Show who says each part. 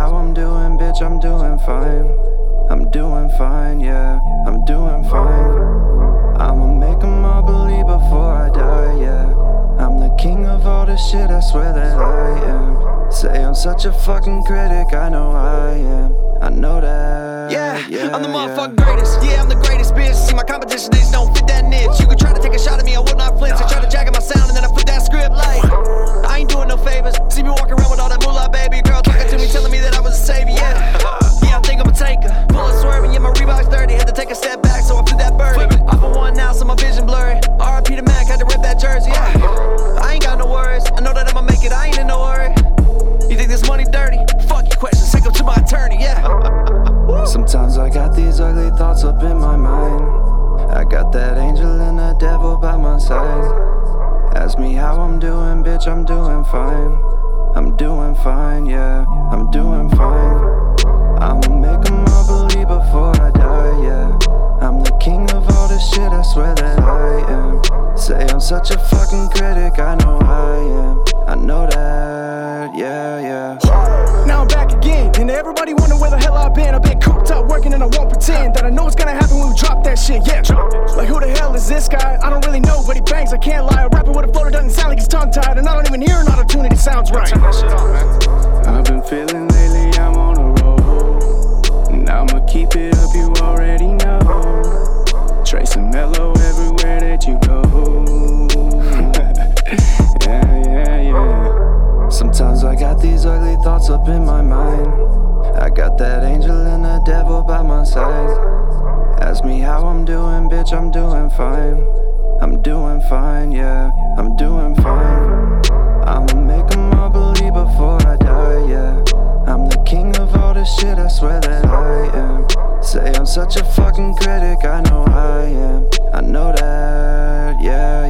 Speaker 1: how I'm doing, bitch, I'm doing fine. I'm doing fine, yeah, I'm doing fine. I'ma make them all believe before I die, yeah. I'm the king of all this shit, I swear that I am. Say I'm such a fucking critic, I know I am. I know that,
Speaker 2: yeah, I'm the motherfucking greatest. Yeah, I'm the greatest, bitch. See, my competition, they just don't fit that niche. You could try to take a shot at me, I would not flinch. I try to jack at my sound and then I flip that script like I ain't doing no favors. See me walking around with all that moolah, baby. Girl talking to me, telling me that I was a savior, yeah. Yeah, I think I'm a taker. Bullet swerving, yeah, my Reebok's dirty. Had to take a step back, so I flew that birdie. Off of one now, so my vision blurry. R.I.P. to Mac, had to rip that jersey, yeah. I ain't got no worries. I know that I'ma make it, I ain't in no hurry. You think this money dirty? Fuck your questions, take them to my attorney, yeah.
Speaker 1: Sometimes I got these ugly thoughts up in my mind. I got that angel and the devil by my side. Ask me how I'm doing, bitch, I'm doing fine. I'm doing fine, yeah, I'm doing fine. I'ma make them all believe before I die, yeah. I'm the king of all this shit, I swear that I am. Say I'm such a fucking critic, I know I am. I know that, yeah, yeah.
Speaker 3: Now I'm back again, and everybody wonder where the hell I've been. I've been cooped up working and I won't pretend that I know what's gonna happen when we drop that shit, yeah. Like who the hell is this guy? I don't really know, but he bangs, I can't lie. A rapper with a flow that doesn't sound like he's tongue-tied, and I don't even hear an auto-tune and it sounds right.
Speaker 1: I've been feeling lately, I'm on a roll, and I'ma keep it up, you already know. Trace and mellow everywhere that you go. Yeah. Sometimes I got these ugly thoughts up in my mind. I got that angel and the devil by my side. Ask me how I'm doing, bitch, I'm doing fine. I'm doing fine, yeah, I'm doing fine. I'ma make them all believe before I die, yeah. I'm the king of all this shit, I swear that I am. Say I'm such a fucking critic, I know I am. I know that, yeah.